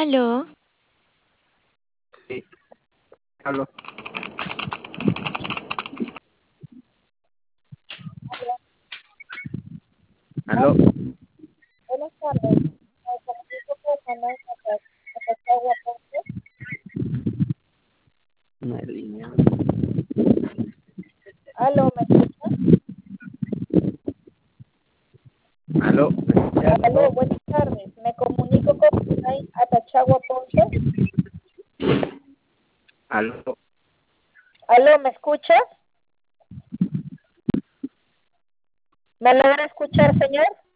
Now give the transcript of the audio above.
Aló, Sí, aló, aló, Buenas tardes. Me comunico con Manuel Atachagua Ponce. no hay línea. Aló, ¿me escucha? Aló, Aló, buenas tardes. Me comunico con Manuel Atachagua Ponce. aló, Aló, ¿me escucha? ¿Me logra escuchar, señor?